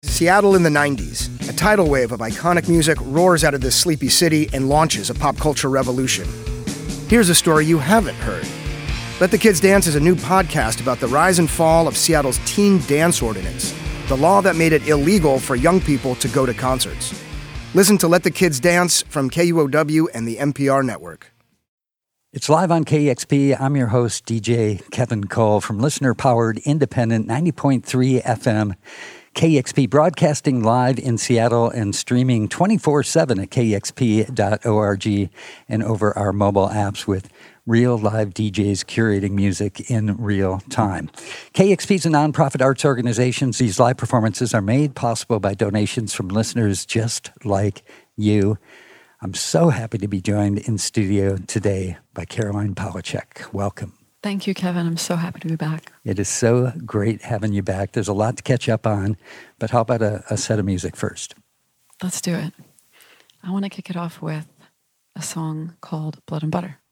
Seattle in the 90s. A tidal wave of iconic music roars out of this sleepy city and launches a pop culture revolution. Here's a story you haven't heard. Let the Kids Dance is a new podcast about the rise and fall of Seattle's teen dance ordinance, the law that made it illegal for young people to go to concerts. Listen to Let the Kids Dance from KUOW and the NPR network. It's live on KEXP. I'm your host, DJ Kevin Cole, from listener-powered, independent 90.3 FM. KEXP, broadcasting live in Seattle and streaming 24/7 at kexp.org and over our mobile apps with real live DJs curating music in real time. KEXP is a nonprofit arts organization. These live performances are made possible by donations from listeners just like you. I'm so happy to be joined in studio today by Caroline Polachek. Welcome. Thank you, Kevin. I'm so happy to be back. It is so great having you back. There's a lot to catch up on, but how about a set of music first? Let's do it. I want to kick it off with a song called Blood and Butter.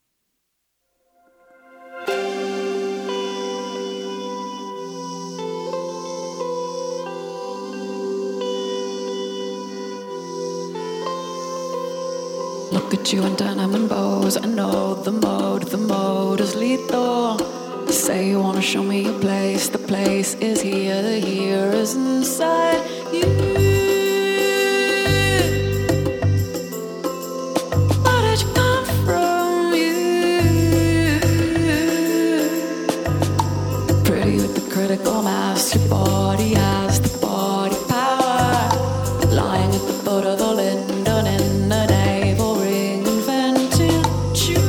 Look at you in denim and bows. I know the mode is lethal. Say you wanna show me a place. The place is here, the here is inside you. Where did you come from, you? Pretty with the critical mass. Your body has the body power. Lying at the foot of the Linden in the navel ring, inventing you.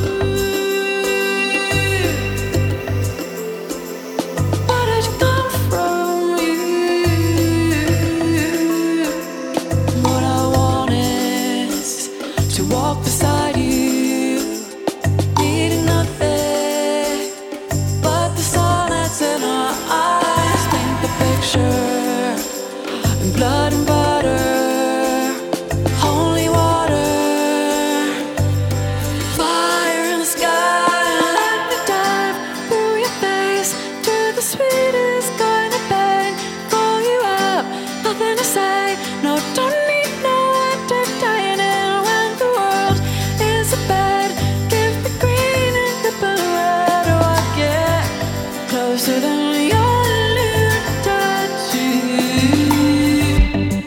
Where did you come from, you? What I want is to walk beside you, needing nothing but the sonnets in our eyes. Paint the picture in blood and butter. Closer than your little tattoo.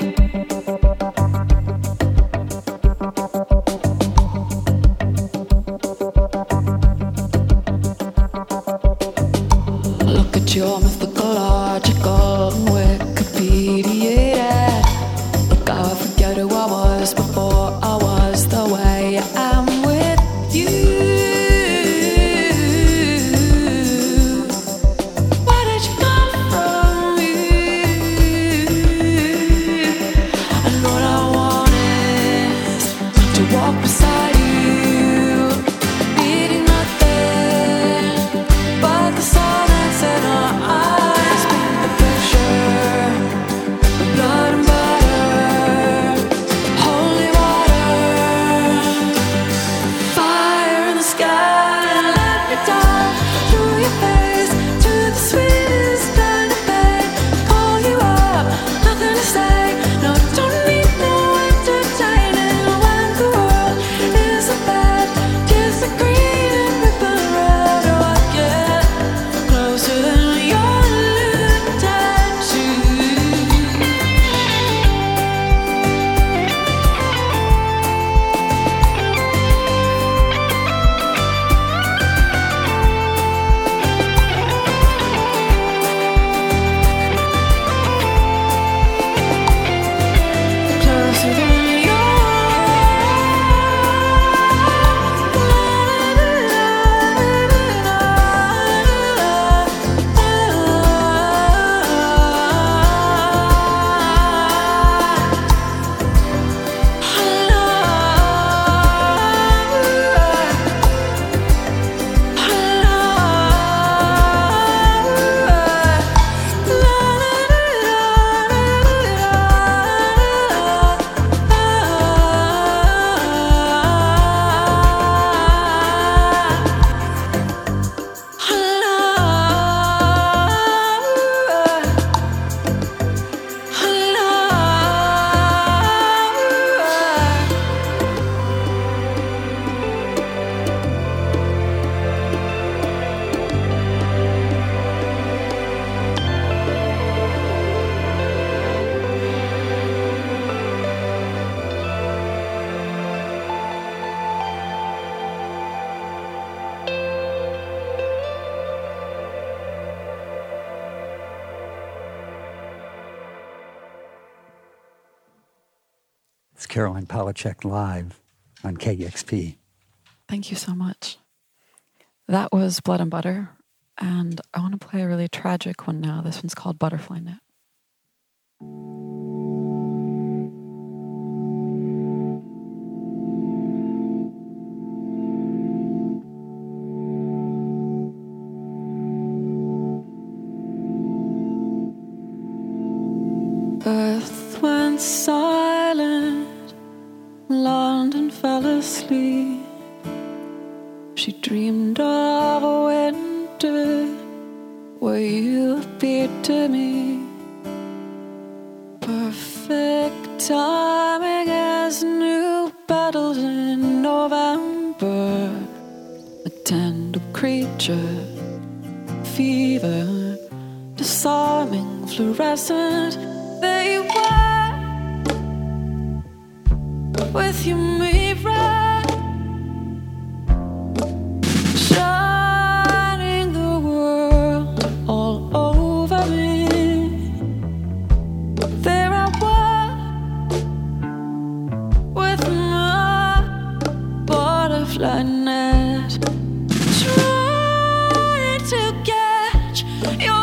It's Caroline Polachek live on KEXP. Thank you so much. That was Blood and Butter, and I want to play a really tragic one now. This one's called Butterfly Net. Earth went silent, London fell asleep. She dreamed of a winter where you appeared to me. Perfect timing as new battles in November. A tender creature, fever, disarming, fluorescent. There you were, with your mirror, shining the world all over me. There I was, with my butterfly net, trying to catch your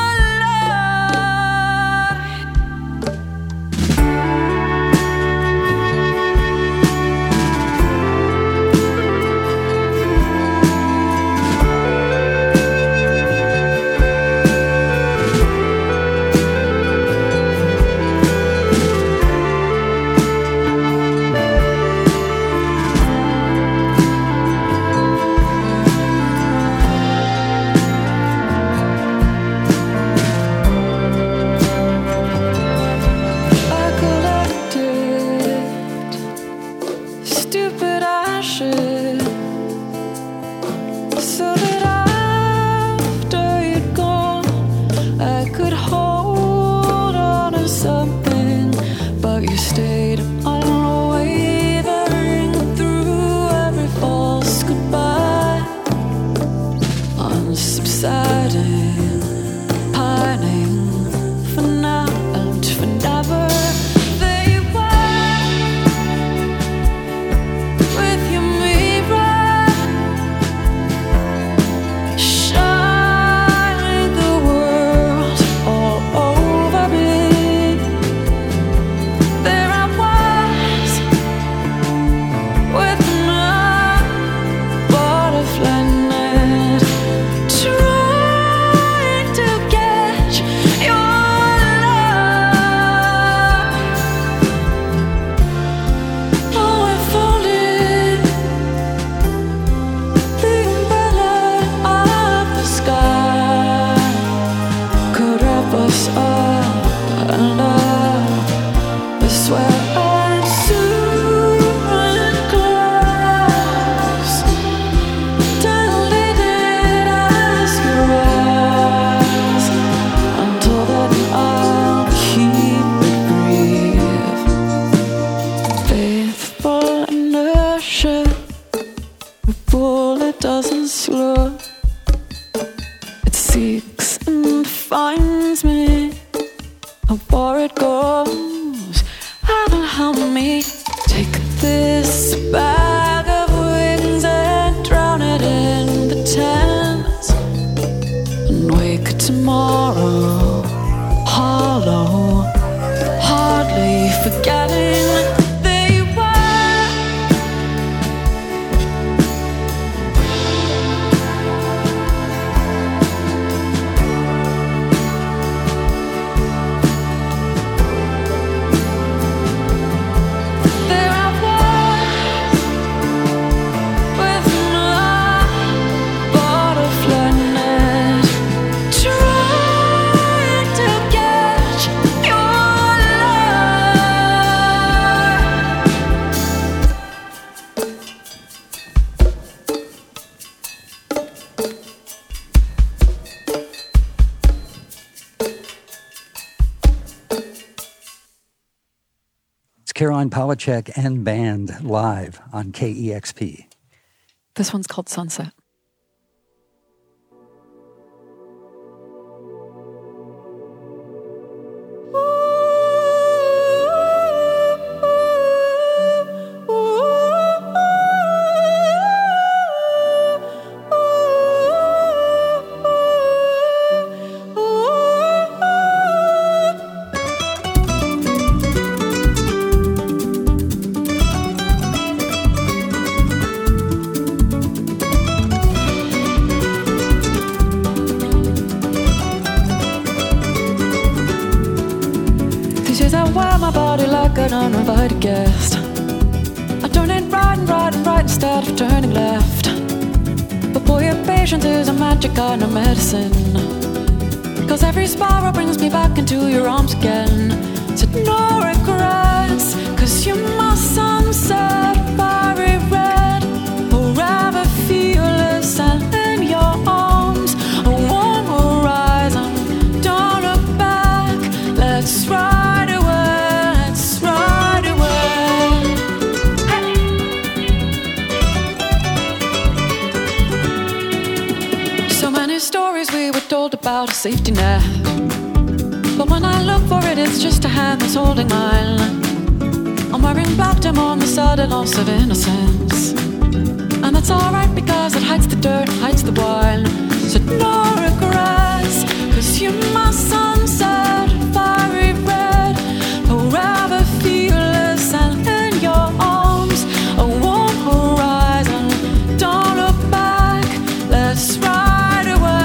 Caroline Polachek and band live on KEXP. This one's called Sunset. body like an uninvited guest. I turn it right and right and right instead of turning left. But boy, your patience is a magic kind of medicine. Cause every spiral brings me back into your arms again. Said no regrets, cause you're my sunset, fiery red, forever fearless and in your arms. A warm horizon, don't look back. Let's ride away, let's ride away. So many stories we were told about a safety net, but when I look for it, it's just a hand that's holding mine. I'm wearing black to mourn the sudden loss of innocence, and that's alright because it hides the dirt, hides the wine. So no regrets, cause you're my sunset, fiery red, forever fearless and in your arms. A warm horizon, don't look back, let's ride away.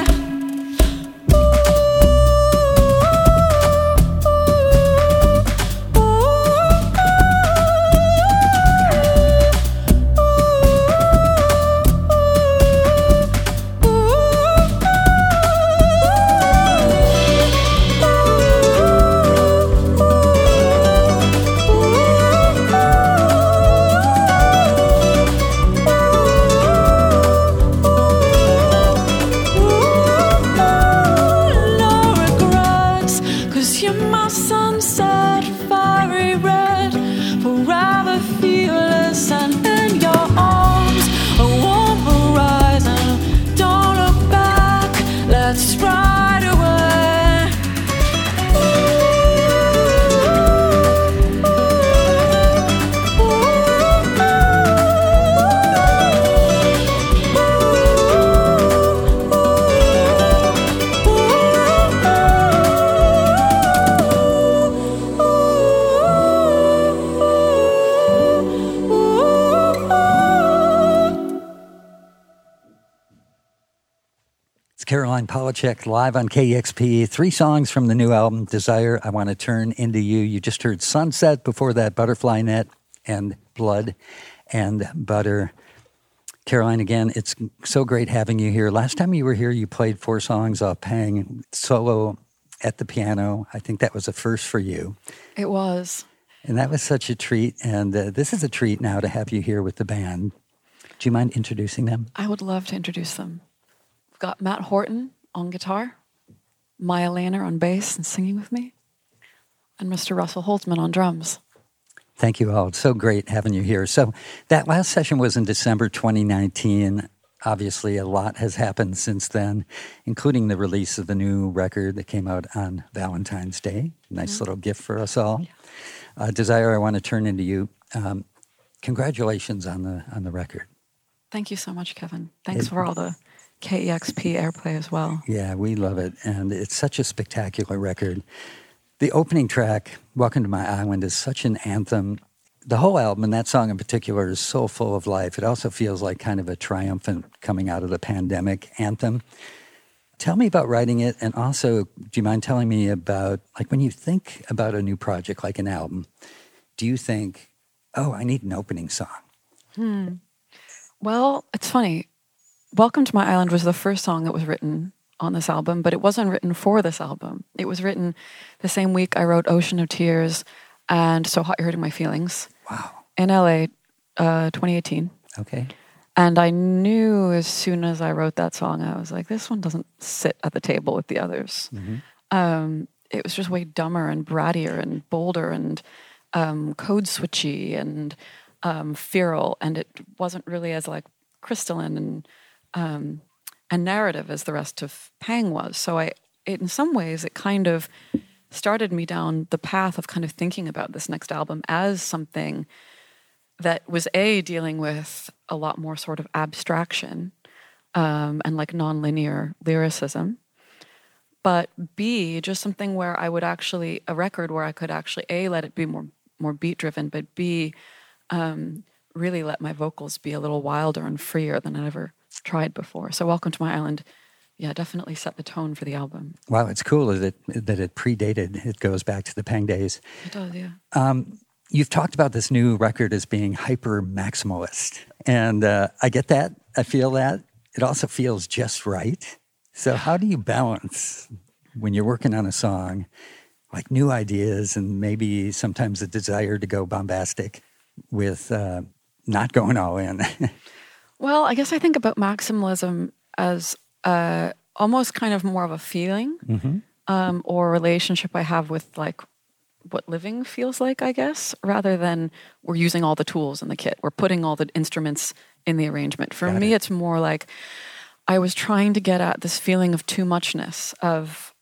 Caroline Polachek live on KEXP. 3 songs from the new album, Desire, I Want to Turn Into You. You just heard Sunset, before that Butterfly Net, and Blood and Butter. Caroline, again, it's so great having you here. Last time you were here, you played 4 songs off Pang, solo at the piano. I think that was a first for you. It was. And that was such a treat. And this is a treat now to have you here with the band. Do you mind introducing them? I would love to introduce them. We've got Matt Horton on guitar, Maya Lehner on bass and singing with me, and Mr. Russell Holtzman on drums. Thank you all. It's so great having you here. So that last session was in December 2019. Obviously, a lot has happened since then, including the release of the new record that came out on Valentine's Day. Nice little gift for us all. Yeah. Desire, I Want to Turn Into You. Congratulations on the record. Thank you so much, Kevin. Thanks for all the KEXP airplay as well. Yeah, we love it. And it's such a spectacular record. The opening track, Welcome to My Island, is such an anthem. The whole album, and that song in particular, is so full of life. It also feels like kind of a triumphant coming out of the pandemic anthem. Tell me about writing it, and also, do you mind telling me about, like, when you think about a new project like an album, do you think, oh, I need an opening song? Well, it's funny. Welcome to My Island was the first song that was written on this album, but it wasn't written for this album. It was written the same week I wrote Ocean of Tears and So Hot You're Hurting My Feelings. Wow. In LA, 2018. Okay. And I knew as soon as I wrote that song, I was like, this one doesn't sit at the table with the others. Mm-hmm. It was just way dumber and brattier and bolder and code switchy and feral, and it wasn't really as like crystalline and narrative as the rest of Pang was. So in some ways, it kind of started me down the path of kind of thinking about this next album as something that was dealing with a lot more sort of abstraction and like nonlinear lyricism, but B, just something where I would actually, a record where I could actually let it be more beat driven, but B, really let my vocals be a little wilder and freer than I ever tried before. So Welcome to My Island, yeah, definitely set the tone for the album. Wow, it's cool that it predated. It goes back to the Pang days. It does, yeah. You've talked about this new record as being hyper maximalist, and I get that. I feel that. It also feels just right. So how do you balance when you're working on a song, like new ideas and maybe sometimes a desire to go bombastic with not going all in? Well, I guess I think about maximalism as almost kind of more of a feeling or a relationship I have with like what living feels like, I guess, rather than we're using all the tools in the kit. We're putting all the instruments in the arrangement. For me, it's more like I was trying to get at this feeling of too muchness, of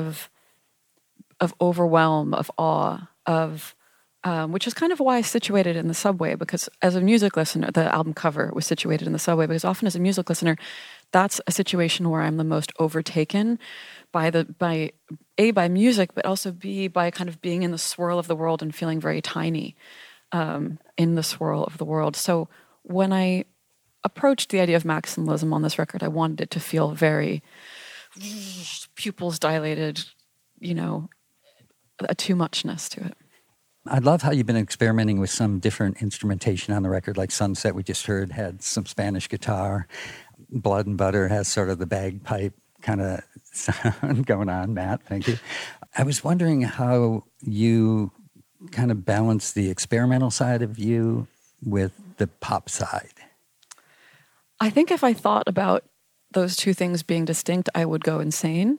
overwhelm, of awe, of which is kind of why I situated in the subway, because as a music listener, the album cover was situated in the subway, because often as a music listener, that's a situation where I'm the most overtaken by music, but also B, by kind of being in the swirl of the world and feeling very tiny in the swirl of the world. So when I approached the idea of maximalism on this record, I wanted it to feel very pupils dilated, a too muchness to it. I love how you've been experimenting with some different instrumentation on the record, like Sunset we just heard had some Spanish guitar. Blood and Butter has sort of the bagpipe kind of sound going on. Matt, thank you. I was wondering how you kind of balance the experimental side of you with the pop side. I think if I thought about those two things being distinct, I would go insane.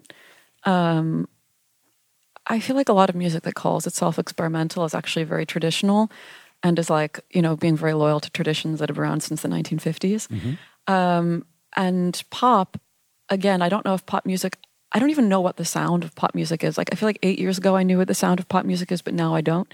I feel like a lot of music that calls itself experimental is actually very traditional and is like, being very loyal to traditions that have been around since the 1950s. And pop, again, I don't know if pop music, I don't even know what the sound of pop music is. Like, I feel like 8 years ago I knew what the sound of pop music is, but now I don't.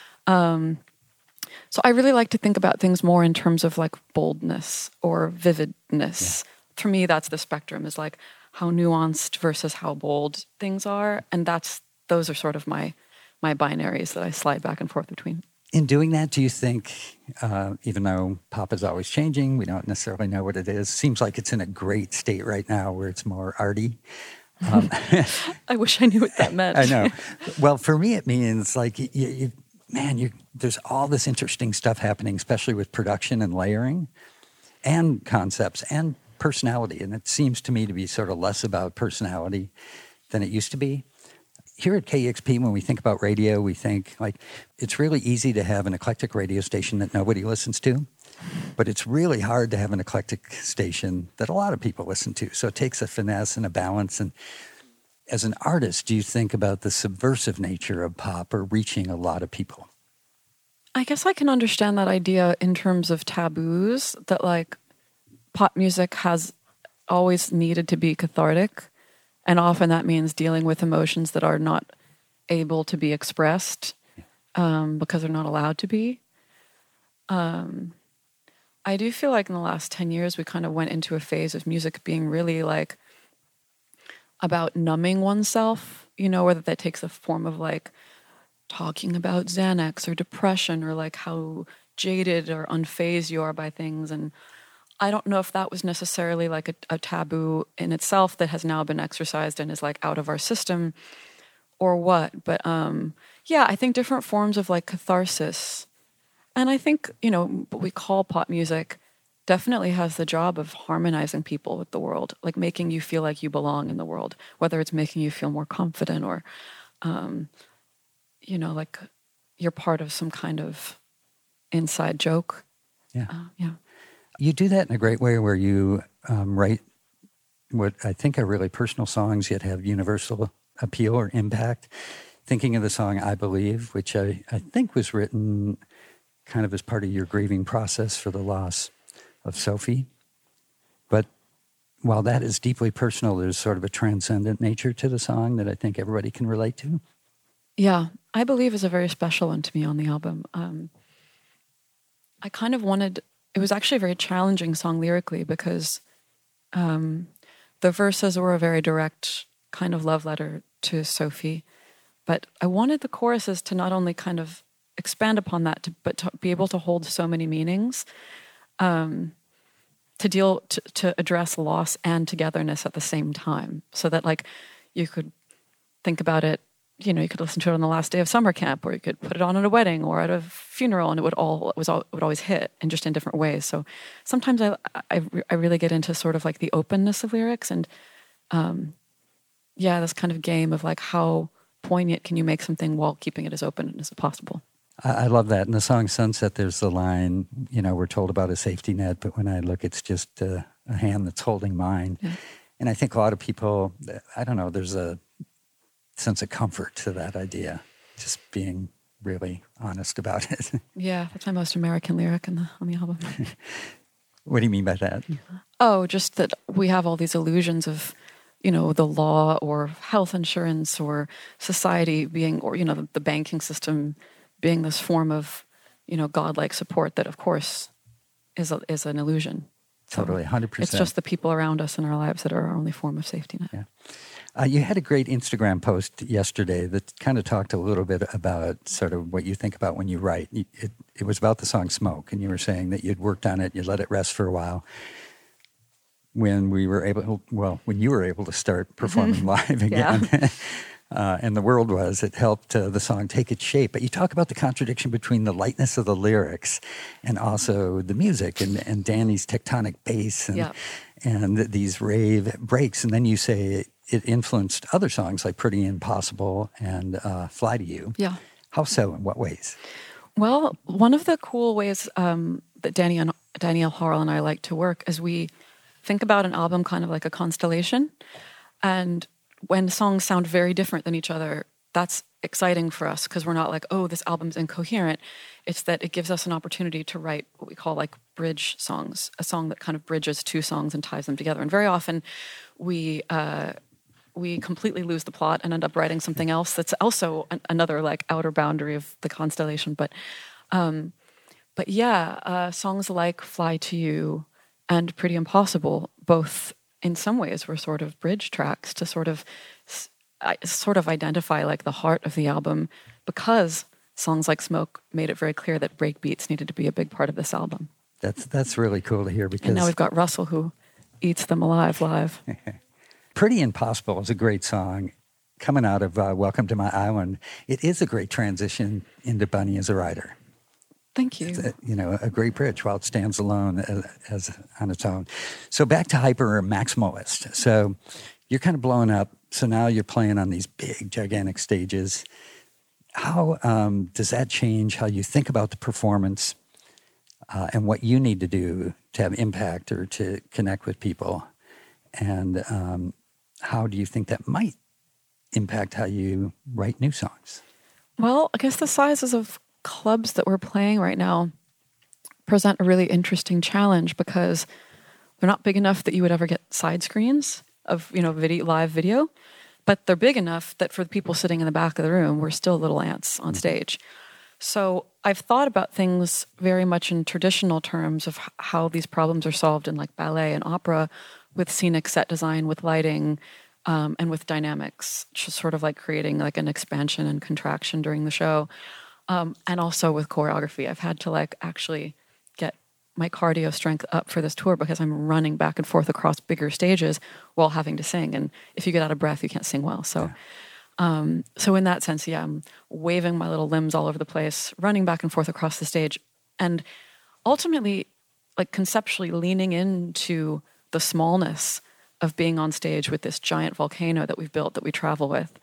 So I really like to think about things more in terms of like boldness or vividness. Yeah. For me, that's the spectrum, is like how nuanced versus how bold things are. And those are sort of my binaries that I slide back and forth between. In doing that, do you think, even though pop is always changing, we don't necessarily know what it is, seems like it's in a great state right now where it's more arty. I wish I knew what that meant. I know. Well, for me, it means like, there's all this interesting stuff happening, especially with production and layering and concepts and personality. And it seems to me to be sort of less about personality than it used to be. Here at KEXP, when we think about radio, we think like it's really easy to have an eclectic radio station that nobody listens to, but it's really hard to have an eclectic station that a lot of people listen to. So it takes a finesse and a balance. And as an artist, do you think about the subversive nature of pop or reaching a lot of people? I guess I can understand that idea in terms of taboos, that like pop music has always needed to be cathartic. And often that means dealing with emotions that are not able to be expressed because they're not allowed to be. I do feel like in the last 10 years, we kind of went into a phase of music being really like about numbing oneself, whether that takes the form of like talking about Xanax or depression or like how jaded or unfazed you are by things. And I don't know if that was necessarily like a taboo in itself that has now been exercised and is like out of our system or what. But I think different forms of like catharsis. And I think, what we call pop music definitely has the job of harmonizing people with the world, like making you feel like you belong in the world, whether it's making you feel more confident or, like you're part of some kind of inside joke. Yeah. Yeah. You do that in a great way where you write what I think are really personal songs yet have universal appeal or impact. Thinking of the song I Believe, which I think was written kind of as part of your grieving process for the loss of Sophie. But while that is deeply personal, there's sort of a transcendent nature to the song that I think everybody can relate to. Yeah, I Believe is a very special one to me on the album. I kind of wanted... It was actually a very challenging song lyrically because the verses were a very direct kind of love letter to Sophie. But I wanted the choruses to not only kind of expand upon that, but to be able to hold so many meanings, to to address loss and togetherness at the same time, so that like you could think about it. You know, you could listen to it on the last day of summer camp, or you could put it on at a wedding or at a funeral, and it would always hit, and just in different ways. So sometimes I really get into sort of like the openness of lyrics, and this kind of game of like how poignant can you make something while keeping it as open as possible. I love that. In the song Sunset, there's the line, you know, we're told about a safety net, but when I look, it's just a hand that's holding mine. Yeah. And I think a lot of people, I don't know, there's a sense of comfort to that idea, just being really honest about it. Yeah, that's my most American lyric on the album. What do you mean by that? Oh, just that we have all these illusions of, you know, the law or health insurance or society being, or, you know, the banking system being this form of, you know, godlike support that, of course, is an illusion. Totally, 100%. It's just the people around us in our lives that are our only form of safety net. Yeah. You had a great Instagram post yesterday that kind of talked a little bit about sort of what you think about when you write. It was about the song Smoke, and you were saying that you'd worked on it, you let it rest for a while. When you were able to start performing live again, and the world it helped the song take its shape. But you talk about the contradiction between the lightness of the lyrics and also the music and Danny's tectonic bass and these rave breaks. And then you say it influenced other songs like Pretty Impossible and Fly to You. Yeah. How so? In what ways? Well, one of the cool ways that Danielle Harle and I like to work is we think about an album kind of like a constellation. And when songs sound very different than each other, that's exciting for us because we're not like, oh, this album's incoherent. It's that it gives us an opportunity to write what we call like bridge songs, a song that kind of bridges two songs and ties them together. And very often we completely lose the plot and end up writing something else that's also another like outer boundary of the constellation. But songs like Fly to You and Pretty Impossible, both in some ways were sort of bridge tracks to sort of identify like the heart of the album, because songs like Smoke made it very clear that breakbeats needed to be a big part of this album. That's really cool to hear, because and now we've got Russell who eats them alive live. Pretty Impossible is a great song. Coming out of Welcome to My Island, it is a great transition into Bunny as a writer. Thank you. It's a great bridge while it stands alone as on its own. So back to Hyper Maximalist. So you're kind of blowing up. So now you're playing on these big, gigantic stages. How does that change how you think about the performance and what you need to do to have impact or to connect with people? And how do you think that might impact how you write new songs? Well, I guess the sizes of clubs that we're playing right now present a really interesting challenge, because they're not big enough that you would ever get side screens of live video, but they're big enough that for the people sitting in the back of the room, we're still little ants on stage. So I've thought about things very much in traditional terms of how these problems are solved in like ballet and opera, with scenic set design, with lighting, and with dynamics, just sort of like creating like an expansion and contraction during the show. And also with choreography. I've had to like actually get my cardio strength up for this tour because I'm running back and forth across bigger stages while having to sing. And if you get out of breath, you can't sing well. So, so in that sense, I'm waving my little limbs all over the place, running back and forth across the stage, and ultimately, like conceptually leaning into the smallness of being on stage with this giant volcano that we've built that we travel with.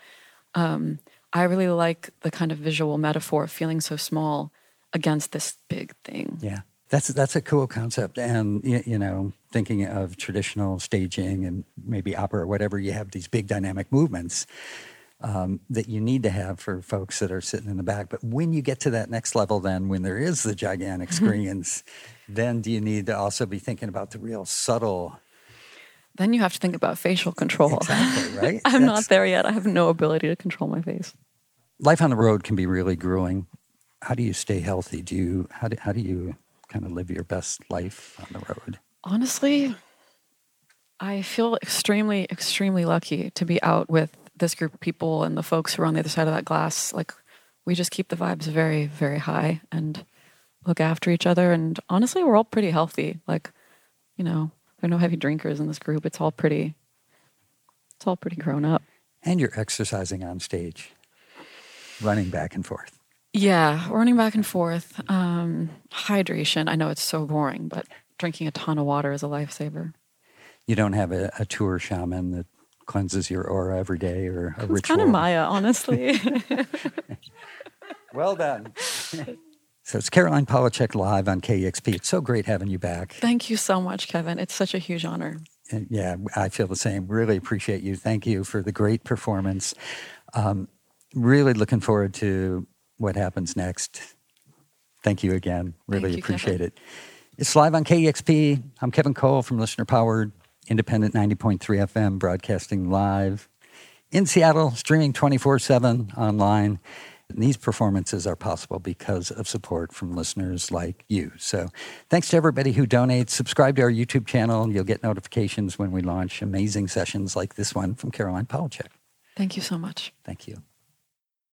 I really like the kind of visual metaphor of feeling so small against this big thing. Yeah, that's a cool concept. And, thinking of traditional staging and maybe opera or whatever, you have these big dynamic movements that you need to have for folks that are sitting in the back. But when you get to that next level, then when there is the gigantic screens, then do you need to also be thinking about the real subtle... Then you have to think about facial control. Exactly, right? I'm not there yet. I have no ability to control my face. Life on the road can be really grueling. How do you stay healthy? How do you kind of live your best life on the road? Honestly, I feel extremely, extremely lucky to be out with this group of people and the folks who are on the other side of that glass. Like, we just keep the vibes very, very high and look after each other. And honestly, we're all pretty healthy. Like, there are no heavy drinkers in this group. It's all pretty grown up. And you're exercising on stage, running back and forth. Yeah, running back and forth. Hydration. I know it's so boring, but drinking a ton of water is a lifesaver. You don't have a tour shaman that cleanses your aura every day or a ritual? It's kind of Maya, honestly. Well done. So it's Caroline Polachek live on KEXP. It's so great having you back. Thank you so much, Kevin. It's such a huge honor. And yeah, I feel the same. Really appreciate you. Thank you for the great performance. Really looking forward to what happens next. Thank you again. Really appreciate Kevin. it. It's live on KEXP. I'm Kevin Cole from Listener Powered, Independent 90.3 FM, broadcasting live in Seattle, streaming 24/7 online. And these performances are possible because of support from listeners like you. So thanks to everybody who donates. Subscribe to our YouTube channel. You'll get notifications when we launch amazing sessions like this one from Caroline Polachek. Thank you so much. Thank you.